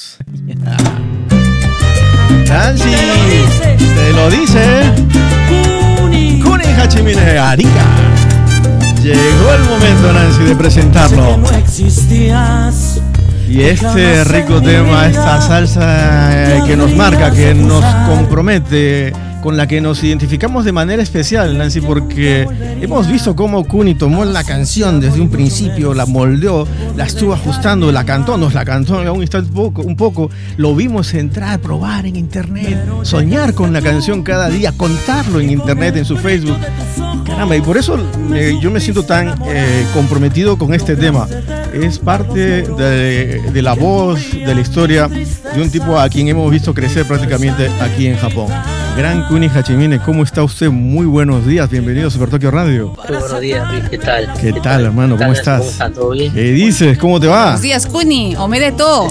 Vamos. Nancy, te lo dice Kuni Hachimine Arica. Llegó el momento, Nancy, de presentarlo. Y este rico tema, esta salsa que nos marca, que nos compromete, con la que nos identificamos de manera especial, Nancy, porque hemos visto cómo Kuni tomó la canción desde un principio, la moldeó, la estuvo ajustando, nos la cantó en un instante un poco, lo vimos entrar, probar en internet, soñar con la canción cada día, contarlo en internet, en su Facebook. Caramba, y por eso yo me siento tan comprometido con este tema. Es parte de la voz, de la historia de un tipo a quien hemos visto crecer prácticamente aquí en Japón. Gran Kuni Hachimine, ¿cómo está usted? Muy buenos días, bienvenido a Super Tokyo Radio. Muy buenos días, Luis, ¿qué tal? ¿Qué tal, hermano? ¿Cómo estás? ¿Cómo están? ¿Todo bien? ¿Qué dices? ¿Cómo te va? Buenos días, Kuni, omedeto.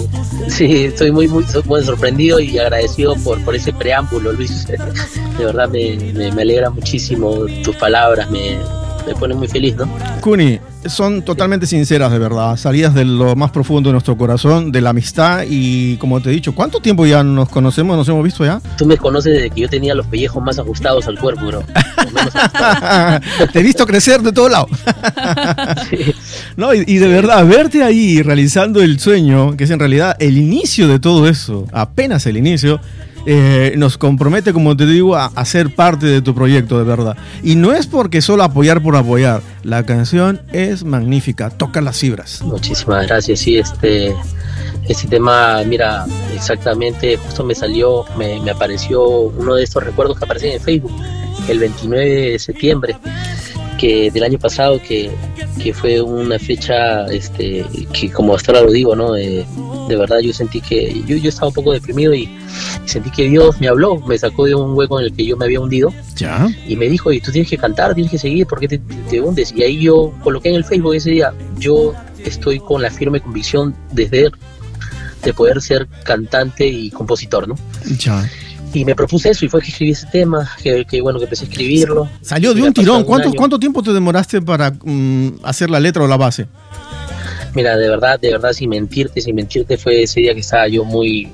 Estoy muy sorprendido y agradecido por ese preámbulo, Luis. De verdad me alegra muchísimo tus palabras, me pone muy feliz, ¿no? Kuni, son totalmente sinceras, de verdad, salidas de lo más profundo de nuestro corazón, de la amistad, y como te he dicho, ¿cuánto tiempo ya nos conocemos, nos hemos visto ya? Tú me conoces desde que yo tenía los pellejos más ajustados al cuerpo, bro. Te he visto crecer de todo lado. Sí. No, y de verdad, verte ahí realizando el sueño, que es en realidad el inicio de todo eso, apenas el inicio, nos compromete, como te digo, a ser parte de tu proyecto, de verdad. Y no es porque solo apoyar por apoyar. La canción es magnífica, toca las fibras. Muchísimas gracias. Sí, este tema, mira, exactamente, justo me apareció uno de estos recuerdos que aparecen en Facebook, el 29 de septiembre del año pasado, que fue una fecha que, como hasta ahora lo digo, ¿no? De verdad yo sentí que yo estaba un poco deprimido y sentí que Dios me habló, me sacó de un hueco en el que yo me había hundido. ¿Ya? Y me dijo, y tú tienes que cantar, tienes que seguir, ¿por qué te hundes? Y ahí yo coloqué en el Facebook ese día, yo estoy con la firme convicción de poder ser cantante y compositor, ¿no? Ya. Y me propuse eso y fue que escribí ese tema, que empecé a escribirlo. Salió de un tirón. ¿Cuánto tiempo te demoraste para hacer la letra o la base? Mira, de verdad, sin mentirte, fue ese día que estaba yo muy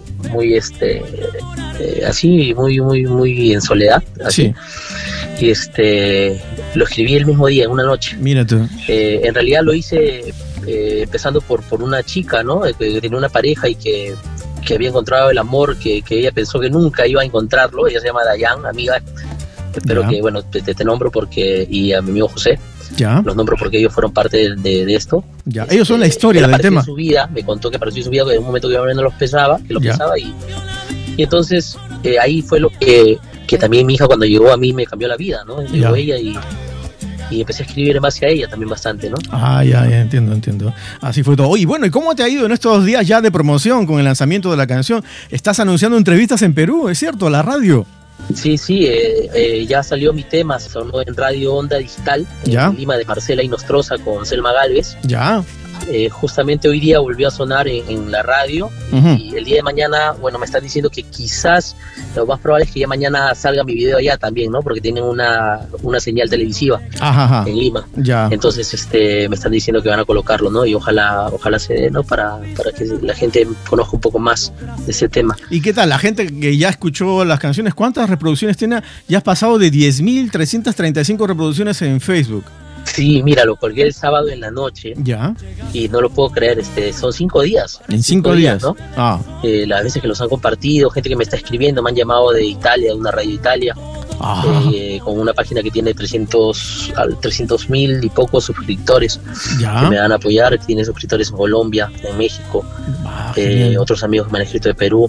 así, muy en soledad, así. Sí. Y lo escribí el mismo día, en una noche. Mira tú. En realidad lo hice empezando por una chica, ¿no? Que tenía una pareja y que había encontrado el amor que ella pensó que nunca iba a encontrarlo. Ella se llama Dayan, amiga. Espero que, bueno, te nombro porque, y a mi amigo José. Ya. Los nombro porque ellos fueron parte de esto. Ya. Ellos son la historia del tema. En su vida, me contó que apareció en su vida, que en un momento que yo no los pesaba, y entonces ahí fue lo que también mi hija cuando llegó a mí me cambió la vida, ¿no? Llegó ella y empecé a escribir en base a ella también bastante, ¿no? Ya, entiendo. Así fue todo. Oye, bueno, ¿y cómo te ha ido en estos días ya de promoción con el lanzamiento de la canción? Estás anunciando entrevistas en Perú, ¿es cierto? La radio. Sí, ya salió mi tema, sonó en Radio Onda Digital, en Lima, de Marcela Inostroza con Selma Gálvez. Ya. Justamente hoy día volvió a sonar en la radio. Y el día de mañana, bueno, me están diciendo que quizás lo más probable es que ya mañana salga mi video allá también, ¿no? Porque tienen una señal televisiva en Lima. Ya. Entonces me están diciendo que van a colocarlo, ¿no? Y ojalá se dé, ¿no? Para que la gente conozca un poco más de ese tema. ¿Y qué tal? La gente que ya escuchó las canciones, ¿cuántas reproducciones tiene? Ya has pasado de 10.335 reproducciones en Facebook. Sí, mira, lo colgué el sábado en la noche. Ya. Y no lo puedo creer, son 5 días. ¿En 5 días? ¿No? Las veces que los han compartido, gente que me está escribiendo, me han llamado de Italia, de una radio de Italia, con una página que tiene 300.000 y pocos suscriptores. Ya. Que me van a apoyar, que tiene suscriptores en Colombia, en México, otros amigos que me han escrito de Perú.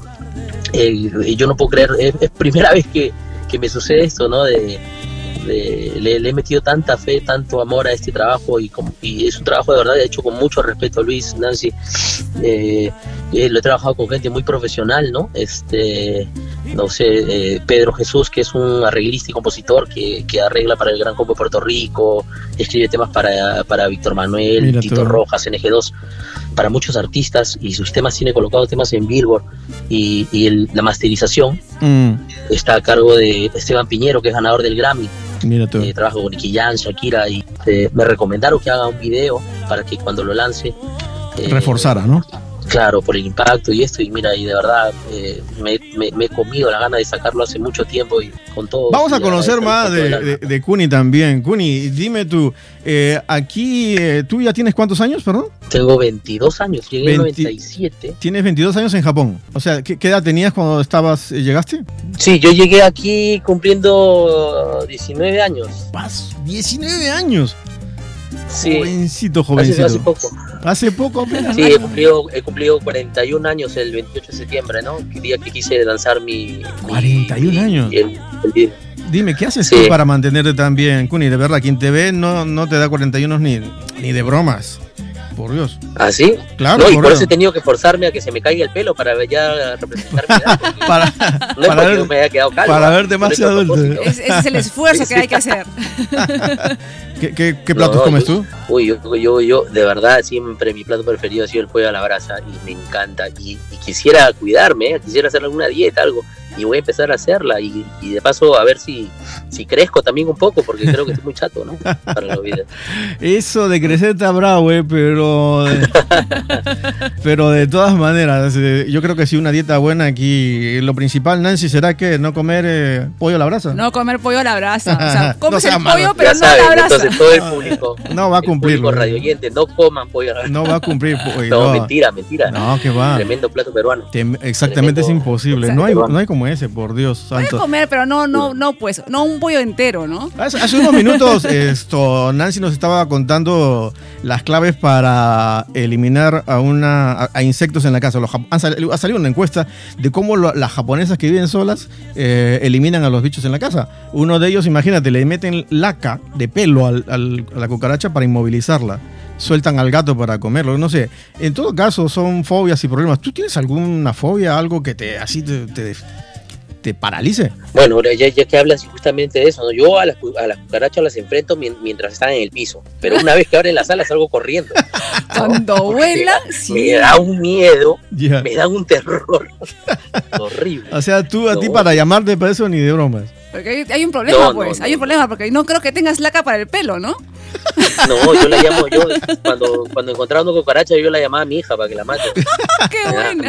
Yo no puedo creer, es primera vez que me sucede esto, ¿no? Le he metido tanta fe, tanto amor a este trabajo y es un trabajo de verdad hecho con mucho respeto, Luis, Nancy. Lo he trabajado con gente muy profesional, ¿no? Pedro Jesús, que es un arreglista y compositor que arregla para el Gran Combo de Puerto Rico, escribe temas para Víctor Manuel, Tito Rojas, NG2, para muchos artistas, y sus temas tiene colocados temas en Billboard, y la masterización está a cargo de Esteban Piñero, que es ganador del Grammy. Trabajo con Nicky Jam, Shakira, y me recomendaron que haga un video para que cuando lo lance reforzara, ¿no? Claro, por el impacto y esto, y mira, y de verdad me he comido la gana de sacarlo hace mucho tiempo y con todo. Vamos a conocer más de Kuni también. Kuni, dime tú, aquí, ¿tú ya tienes cuántos años, perdón? Tengo 22 años, llegué en 97. Tienes 22 años en Japón. O sea, ¿qué edad tenías cuando llegaste? Sí, yo llegué aquí cumpliendo 19 años. ¿19 años? Sí. Jovencito. Hace poco. ¿Hace poco apenas? Sí, he cumplido 41 años el 28 de septiembre, ¿no? El día que quise lanzar mi... 41 años. El video. Dime, ¿qué haces tú para mantenerte tan bien, Kuni? De verdad, quien te ve no te da 41 ni de bromas. Por Dios. ¿Ah, sí? Claro. No, y por eso he tenido que forzarme a que se me caiga el pelo para ya representar mi edad. Me haya quedado calvo. Para verte más adulto. Ese es el esfuerzo que hay que hacer. ¿Qué platos comes tú? Uy, yo, de verdad, siempre mi plato preferido ha sido el pollo a la brasa y me encanta. Y quisiera cuidarme, quisiera hacer alguna dieta, algo. Y voy a empezar a hacerla y de paso a ver si crezco también un poco, porque creo que estoy muy chato, ¿no? Para los videos. Eso de crecer está bravo, pero de todas maneras, yo creo que sí, una dieta buena aquí. Lo principal, Nancy, ¿será que no comer pollo a la brasa? No comer pollo a la brasa. O sea, comes no el pollo, pero ya no a la brasa. Entonces todo el público, no va a cumplir. Los radioyentes, no coman pollo a la brasa. No va a cumplir. No, mentira. No, que va. Tremendo plato peruano. Exactamente, es imposible. No hay como ese, por Dios santo. Puedes comer, pero no pues, no un pollo entero, ¿no? Hace unos minutos Nancy nos estaba contando las claves para eliminar a insectos en la casa. Ha salido una encuesta de cómo las japonesas que viven solas eliminan a los bichos en la casa. Uno de ellos, imagínate, le meten laca de pelo a la cucaracha para inmovilizarla. Sueltan al gato para comerlo, no sé. En todo caso, son fobias y problemas. ¿Tú tienes alguna fobia, algo que te paralice? Bueno, ya que hablas justamente de eso, ¿no? Yo a las cucarachas las enfrento mientras están en el piso, pero una vez que abren la sala salgo corriendo. Cuando vuela, sí. Me da un miedo, me da un terror horrible. O sea, a ti para llamarte para eso ni de bromas. Porque hay un problema, hay un problema, porque no creo que tengas laca para el pelo, ¿no? No, yo la llamo, cuando encontraba una cucaracha, yo la llamaba a mi hija para que la mate. ¡Qué buena!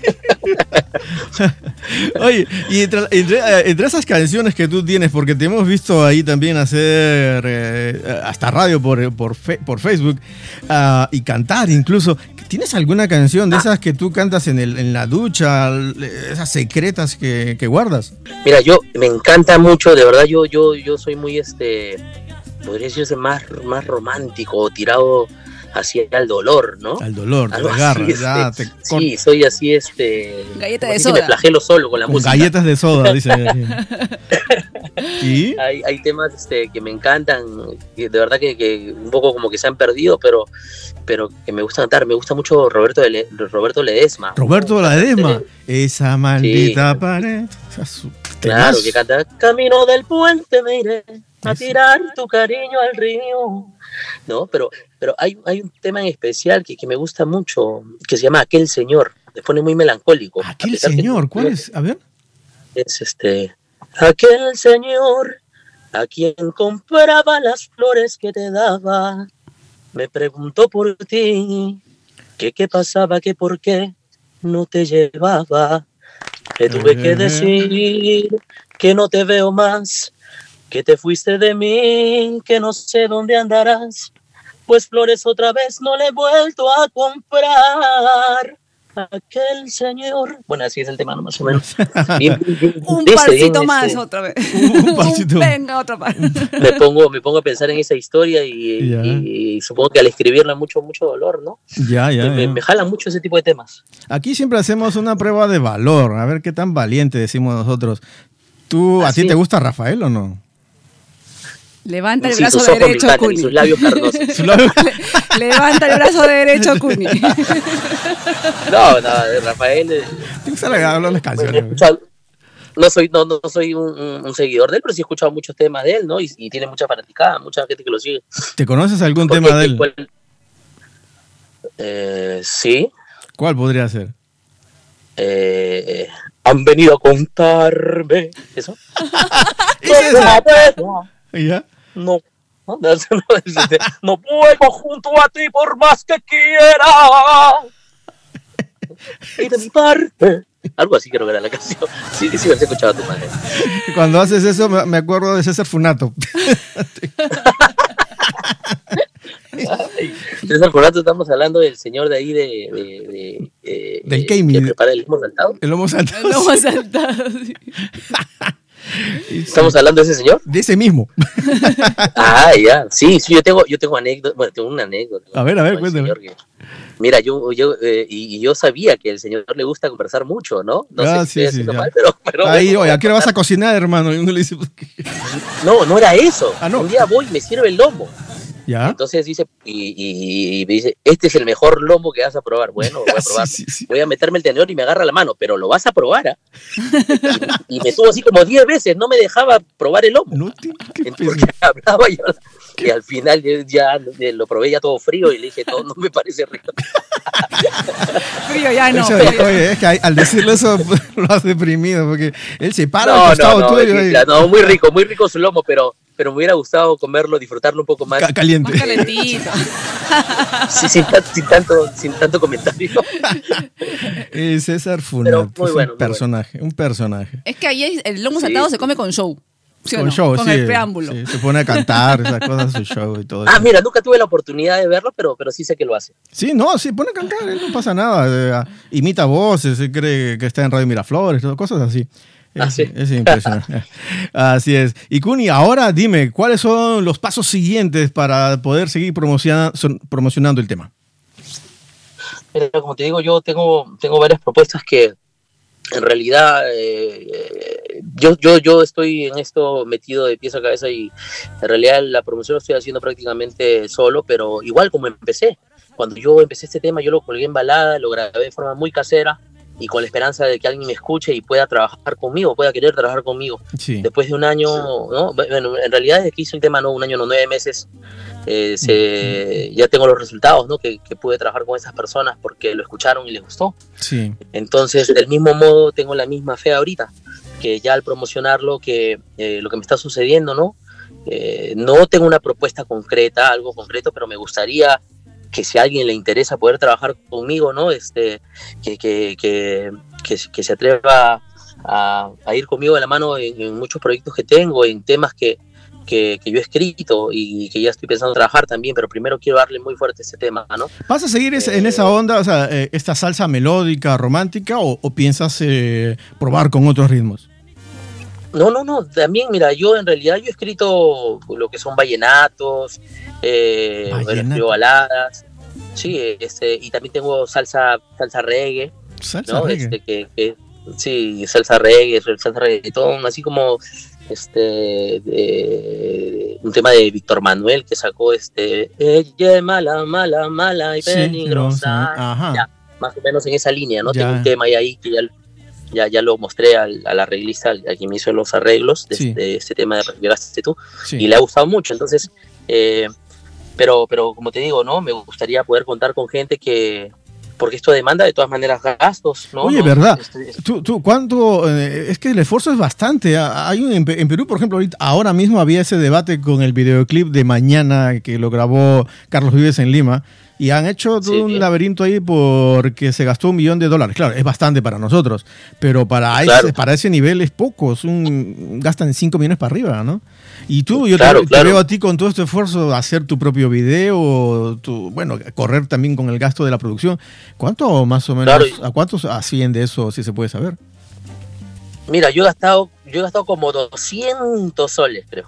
Oye, y entre esas canciones que tú tienes, porque te hemos visto ahí también hacer hasta radio por Facebook y cantar incluso, ¿tienes alguna canción de esas que tú cantas en la ducha, esas secretas que guardas? Mira, me encanta mucho, de verdad, yo soy muy podría decirse más romántico, tirado hacia el dolor, ¿no? Al dolor, te agarras. Sí, soy así, galleta de soda. Me flagelo solo con la música. Galletas de soda, dice. ¿Y? Hay temas que me encantan, de verdad que un poco como que se han perdido, pero que me gusta cantar. Me gusta mucho Roberto Ledesma. Roberto Ledesma, esa maldita pared. Claro, que canta Camino del puente me iré a tirar tu cariño al río. No, pero hay un tema en especial que me gusta mucho, que se llama Aquel Señor. Me pone muy melancólico. ¿Aquel Señor? ¿Cuál es? A ver. Es aquel señor a quien compraba las flores que te daba. Me preguntó por ti, que qué pasaba, que por qué no te llevaba. Le tuve que decir que no te veo más, que te fuiste de mí, que no sé dónde andarás, pues flores otra vez no le he vuelto a comprar. Aquel señor. Bueno, así es el tema, ¿no? Más o menos. Un pasito más otra vez. Un pasito. Venga, otra parte. Me pongo a pensar en esa historia y supongo que al escribirla mucho dolor, ¿no? Me jalan mucho ese tipo de temas. Aquí siempre hacemos una prueba de valor, a ver qué tan valiente decimos nosotros. ¿A ti te gusta Rafael o no? Levanta el brazo derecho, Kuni. Sus labios carnosos. Levanta el brazo derecho, Kuni. No, Rafael. Tienes que hablar las canciones. No soy un seguidor de él, pero sí he escuchado muchos temas de él, ¿no? Y tiene mucha fanaticada, mucha gente que lo sigue. ¿Te conoces algún tema de él? Sí. ¿Cuál podría ser? Han venido a contarme. ¿Eso? ¿Ya? No vuelvo junto a ti por más que quiera. Y de mi parte. Algo así creo que era la canción. Sí, sí, me has escuchado a tu madre. Cuando haces eso me acuerdo de César Funato. César Funato, estamos hablando del señor de ahí del Keimi. que prepara el lomo saltado. El lomo saltado. El lomo saltado, sí. ¿Estamos hablando de ese señor? De ese mismo. Ya. Sí, yo tengo anécdota. Bueno, tengo una anécdota. A ver, cuéntame. Mira, yo sabía que al señor le gusta conversar mucho, ¿no? No sé si estoy haciendo mal, pero ahí, oye, ¿a qué hora vas a cocinar, hermano? Y uno le dice, no era eso. No. Un día voy y me sirve el lomo. ¿Ya? Entonces dice, y me dice, este es el mejor lomo que vas a probar. Bueno, lo voy a probar. Sí. Voy a meterme el tenedor y me agarra la mano, pero lo vas a probar, ¿ah? y me tuvo así como 10 veces, no me dejaba probar el lomo. No, porque hablaba yo, y al final ya lo probé ya todo frío y le dije, no me parece rico. Frío ya no. Oye, es que al decirle eso lo has deprimido, porque él se para al costado tuyo. No, muy rico su lomo, pero me hubiera gustado comerlo, disfrutarlo un poco más. Caliente. Más calentito. Sí, sin tanto comentario. César Funato, un personaje. Es que ahí el lomo saltado se come con show. ¿Sí con show, con el preámbulo. Sí, se pone a cantar, esas cosas, su show y todo. Mira, nunca tuve la oportunidad de verlo, pero sí sé que lo hace. Sí, pone a cantar, no pasa nada. Imita voces, se cree que está en Radio Miraflores, cosas así. Es impresionante. Así es. Y Kuni, ahora dime, ¿cuáles son los pasos siguientes para poder seguir promocionando el tema? Mira, como te digo, yo tengo varias propuestas que en realidad yo estoy en esto metido de pies a cabeza y en realidad la promoción lo estoy haciendo prácticamente solo, pero igual como empecé. Cuando yo empecé este tema, yo lo colgué en balada, lo grabé de forma muy casera y con la esperanza de que alguien me escuche y pueda trabajar conmigo, pueda querer trabajar conmigo. Sí. Después de un año, ¿no? Bueno, en realidad desde que hice el tema, no, 1 año, no 9 meses, ya tengo los resultados, ¿no? Que pude trabajar con esas personas porque lo escucharon y les gustó. Sí. Entonces, del mismo modo, tengo la misma fe ahorita, que ya al promocionarlo, que lo que me está sucediendo, ¿no? No tengo una propuesta concreta, algo concreto, pero me gustaría que si a alguien le interesa poder trabajar conmigo, ¿no? Que se atreva a ir conmigo de la mano en muchos proyectos que tengo, en temas que yo he escrito y que ya estoy pensando en trabajar también, pero primero quiero darle muy fuerte a ese tema, ¿no? ¿Vas a seguir en esa onda, o sea, esta salsa melódica, romántica, o piensas probar con otros ritmos? No, también, mira, yo en realidad he escrito lo que son vallenatos, escribo baladas, sí, y también tengo salsa reggae, ¿Salsa ¿no? reggae? Sí, salsa reggae, salsa reggaetón, así como un tema de Víctor Manuel que sacó ella es mala y peligrosa. Ajá. Ya, más o menos en esa línea, ¿no? Ya. Tengo un tema ahí que ya lo mostré al arreglista, al quien me hizo los arreglos de este tema de Llegaste tú, sí. Y le ha gustado mucho. Entonces, pero como te digo, ¿no? Me gustaría poder contar con gente porque esto demanda de todas maneras gastos, ¿no? Oye, ¿verdad? ¿Tú cuánto? Es que el esfuerzo es bastante. Hay en Perú, por ejemplo, ahora mismo había ese debate con el videoclip de Mañana que lo grabó Carlos Vives en Lima. Y han hecho todo un laberinto ahí porque se gastó $1 millón. Claro, es bastante para nosotros, pero para ese nivel es poco. Gastan 5 millones para arriba, ¿no? Y tú, te veo a ti con todo este esfuerzo hacer tu propio video, correr también con el gasto de la producción. ¿Cuánto más o menos, a cuántos asciende eso, si se puede saber? Mira, yo he gastado como 200 soles, creo.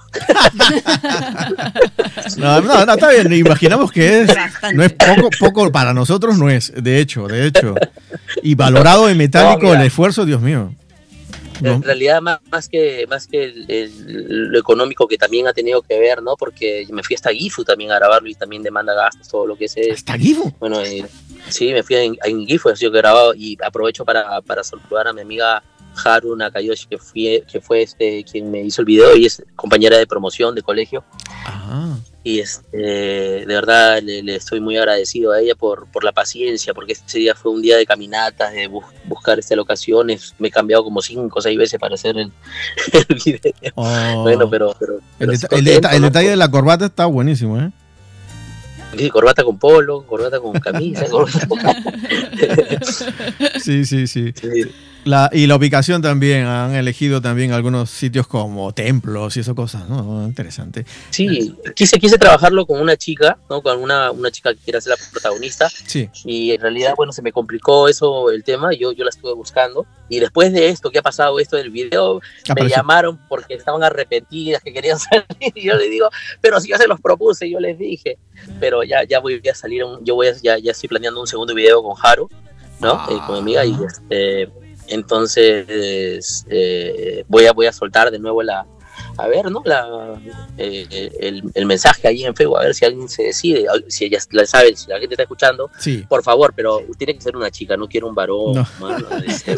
No, está bien. Imaginamos que no es poco para nosotros, no es, de hecho. Y valorado en metálico el esfuerzo, Dios mío. En realidad, más que lo económico que también ha tenido que ver, ¿no? Porque me fui hasta Gifu también a grabarlo y también demanda gastos, todo lo que es. ¿Hasta Gifu? Bueno, sí, me fui en Gifu, así que he grabado y aprovecho para saludar a mi amiga Haru Nakayoshi, que fue quien me hizo el video y es compañera de promoción de colegio. Ajá. Y de verdad le estoy muy agradecido a ella por la paciencia, porque ese día fue un día de caminatas, de buscar locaciones. Me he cambiado como 5 o 6 veces para hacer el video. Bueno, pero el detalle de la corbata está buenísimo, ¿eh? Sí, corbata con polo, corbata con camisa, corbata con... Sí. Y la ubicación también, han elegido también algunos sitios como templos y esas cosas, ¿no? Interesante. Sí, quise trabajarlo con una chica, ¿no? Con una chica que quiere ser la protagonista. Sí. Y en realidad, bueno, se me complicó eso, el tema, y yo la estuve buscando. Y después de esto, que ha pasado esto del video, me llamaron porque estaban arrepentidas, que querían salir. Y yo les digo, pero si yo se los propuse, yo les dije. Pero ya voy a salir, ya estoy planeando un segundo video con Haru, ¿no? Con mi amiga, y entonces voy a soltar de nuevo el mensaje ahí en Facebook, a ver si alguien se decide, si ella la sabe, si la gente está escuchando, sí. Por favor, pero tiene que ser una chica, no quiero un varón, no. Mano,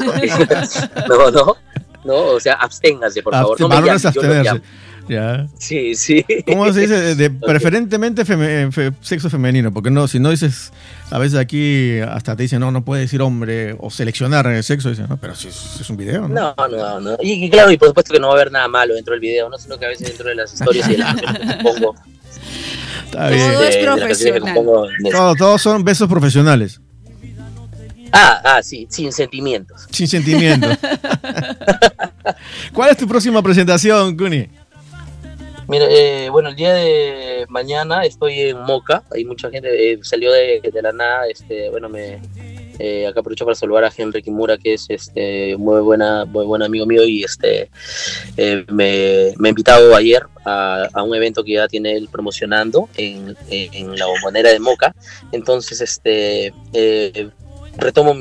no, o sea, absténganse, por favor. No varones abstenerse. Ya. Sí. ¿Cómo se dice? Preferentemente sexo femenino, porque no, si no dices, a veces aquí hasta te dicen, no puedes decir hombre o seleccionar el sexo, dicen, no, pero si es un video, ¿no? No. Y claro, y por supuesto que no va a haber nada malo dentro del video, ¿no? Sino que a veces dentro de las historias y de las canciones que pongo. Está bien. Todo es profesional. Todos son besos profesionales. Sí, sin sentimientos. Sin sentimientos. ¿Cuál es tu próxima presentación, Kuni? Mira, el día de mañana estoy en Moca, hay mucha gente, salió de la nada, acá aprovecho para saludar a Henry Kimura, que es muy buen amigo mío, y me ha invitado ayer a un evento que ya tiene él promocionando en la Bombonera de Moca. Entonces retomo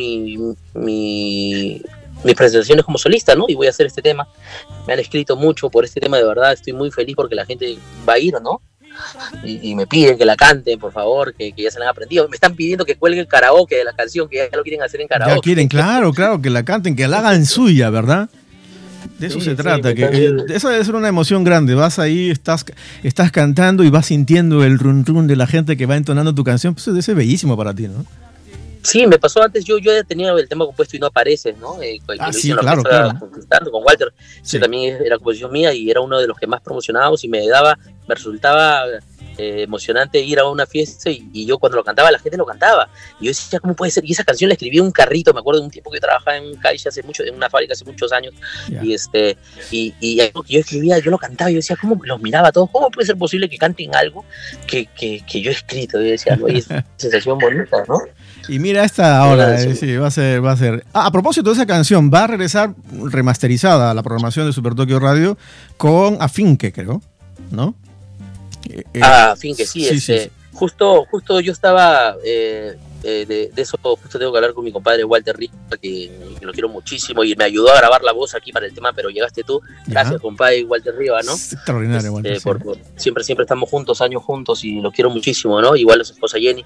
mis presentaciones como solista, ¿no? Y voy a hacer este tema. Me han escrito mucho por este tema, de verdad, estoy muy feliz porque la gente va a ir, ¿no? Y me piden que la canten, por favor, que ya se la han aprendido. Me están pidiendo que cuelgue el karaoke de la canción, que ya lo quieren hacer en karaoke. Ya quieren, claro, que la canten, que la hagan suya, ¿verdad? De eso se trata, eso debe ser una emoción grande. Vas ahí, estás cantando y vas sintiendo el run run de la gente que va entonando tu canción, pues debe ser bellísimo para ti, ¿no? Sí, me pasó antes, yo ya tenía el tema compuesto y no apareces, ¿no? Sí, claro. Con Walter, sí. Que también era composición mía y era uno de los que más promocionábamos y me resultaba emocionante ir a una fiesta y yo cuando lo cantaba, la gente lo cantaba. Y yo decía, ¿cómo puede ser? Y esa canción la escribí en un carrito, me acuerdo de un tiempo que trabajaba en un calle en una fábrica hace muchos años, yeah. Y algo que yo escribía, yo lo cantaba y yo decía, ¿cómo los miraba a todos? ¿Cómo puede ser posible que canten algo que yo he escrito? Y yo decía, no, es una sensación bonita, ¿no? Y mira esta ahora, sí, va a ser. A propósito de esa canción, va a regresar remasterizada a la programación de Super Tokio Radio con Afinque, creo, ¿no? Afinque, sí. Sí. Justo yo estaba de eso, justo tengo que hablar con mi compadre Walter Riva, que lo quiero muchísimo y me ayudó a grabar la voz aquí para el tema, pero llegaste tú. Gracias, compadre Walter Riva, ¿no? Extraordinario, Walter. Siempre estamos juntos, años juntos, y lo quiero muchísimo, ¿no? Igual a su esposa Jenny.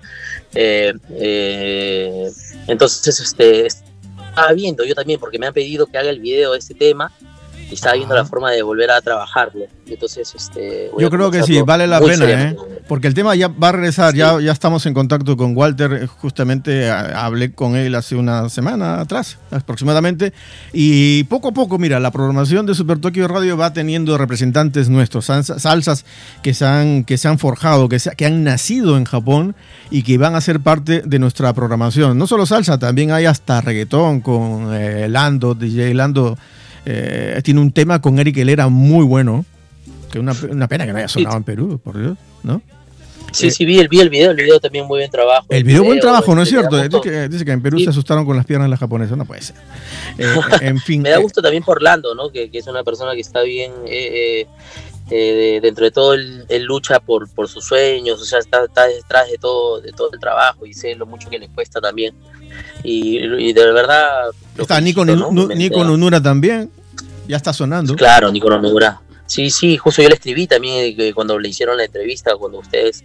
Entonces, estaba viendo yo también, porque me han pedido que haga el video de este tema, y estaba viendo la forma de volver a trabajarlo. Entonces, yo creo que sí, vale la pena, porque el tema ya va a regresar, sí. ya estamos en contacto con Walter, justamente hablé con él hace una semana atrás, aproximadamente, y poco a poco, mira, la programación de Super Tokio Radio va teniendo representantes nuestros, salsas que se han forjado, que han nacido en Japón y que van a ser parte de nuestra programación. No solo salsa, también hay hasta reggaetón con Lando, DJ Lando. Tiene un tema con Eric Helera muy bueno, que una pena que no haya sonado en Perú, por Dios, ¿no? Sí, vi el video también muy buen trabajo. El video buen trabajo, ¿no es cierto? Dice que en Perú se asustaron con las piernas de la japonesa, no puede ser. En fin. Me da gusto también por Lando, ¿no? Que es una persona que está bien, dentro de todo él lucha por sus sueños, o sea, está detrás de todo el trabajo y sé lo mucho que le cuesta también. Y de verdad... Está Nico Nonura también, ya está sonando. Claro, Nico Nonura. Sí, justo yo le escribí también cuando le hicieron la entrevista, cuando ustedes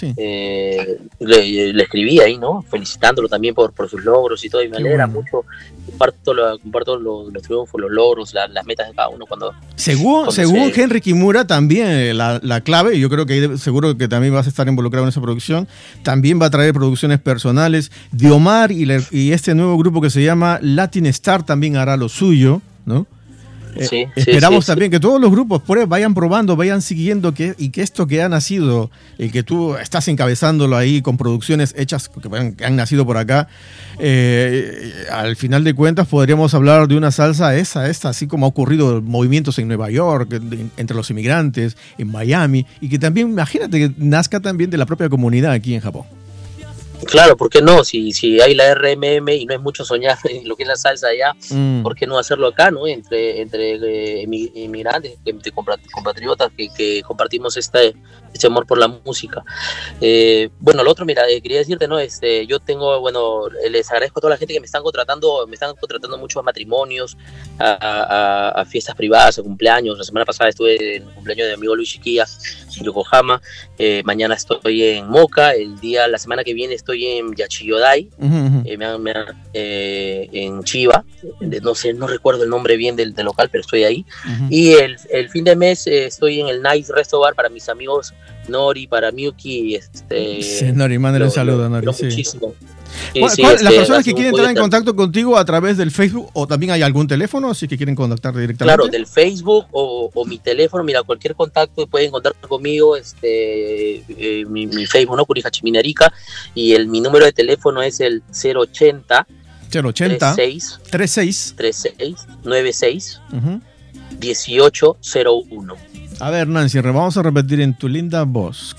le escribí ahí, ¿no? Felicitándolo también por sus logros y todo, y me alegra mucho. Comparto los triunfos, los logros, las metas de cada uno. Según Henry Kimura, también la clave, y yo creo que seguro que también vas a estar involucrado en esa producción, también va a traer producciones personales de Omar y este nuevo grupo que se llama Latin Star también hará lo suyo, ¿no? Esperamos también que todos los grupos vayan probando, vayan siguiendo y que esto que ha nacido y que tú estás encabezándolo ahí con producciones hechas que han nacido por acá, al final de cuentas podríamos hablar de una salsa esta, así como ha ocurrido movimientos en Nueva York, entre los inmigrantes, en Miami, y que también, imagínate, que nazca también de la propia comunidad aquí en Japón. Claro, ¿por qué no? Si hay la RMM y no es mucho soñar en lo que es la salsa allá, ¿por qué no hacerlo acá, no? Entre inmigrantes, entre compatriotas que compartimos este amor por la música. Bueno, lo otro, mira, quería decirte, ¿no? Yo tengo, bueno, les agradezco a toda la gente que me están contratando mucho a matrimonios, a fiestas privadas, a cumpleaños. La semana pasada estuve en el cumpleaños de mi amigo Luis Chiquilla en Yokohama. Mañana estoy en Moca. La semana que viene estoy en Yachiyodai, en Chiba. No recuerdo el nombre bien del local, pero estoy ahí. Y el fin de mes estoy en el Nice Resto Bar para mis amigos Nori, para Miyuki. Sí, Nori, mándale un saludo a Nori. Muchísimo. Las personas que quieren entrar en contacto contigo a través del Facebook, o también hay algún teléfono, así que quieren contactar directamente. Claro, del Facebook o mi teléfono, mira, cualquier contacto pueden contactar conmigo, mi Facebook, ¿no? Kuni Hachimine Arica, y mi número de teléfono es el 080 36 96 1801. A ver, Nancy, vamos a repetir en tu linda voz.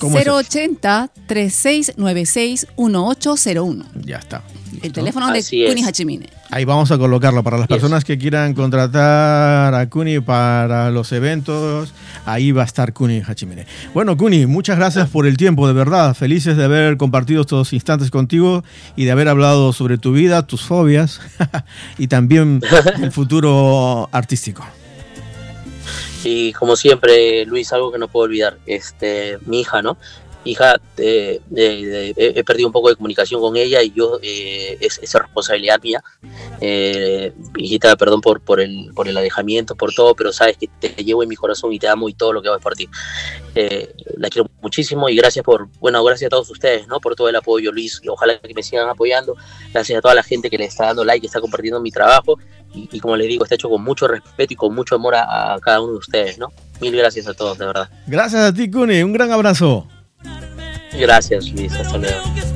080-3696-1801. Ya está. ¿Listo? El teléfono de Kuni Hachimine. Ahí vamos a colocarlo para las personas que quieran contratar a Kuni para los eventos. Ahí va a estar Kuni Hachimine. Bueno, Kuni, muchas gracias por el tiempo, de verdad. Felices de haber compartido estos instantes contigo y de haber hablado sobre tu vida, tus fobias y también el futuro artístico. Y como siempre, Luis, algo que no puedo olvidar, mi hija, ¿no? He perdido un poco de comunicación con ella y yo, es responsabilidad mía. Hijita, perdón por el alejamiento, por todo, pero sabes que te llevo en mi corazón y te amo y todo lo que hago es por ti. La quiero muchísimo y gracias a todos ustedes, ¿no? Por todo el apoyo, Luis, y ojalá que me sigan apoyando. Gracias a toda la gente que le está dando like, que está compartiendo mi trabajo y como les digo, está hecho con mucho respeto y con mucho amor a cada uno de ustedes, ¿no? Mil gracias a todos, de verdad. Gracias a ti, Kuni, un gran abrazo. Gracias, Luis, hasta luego.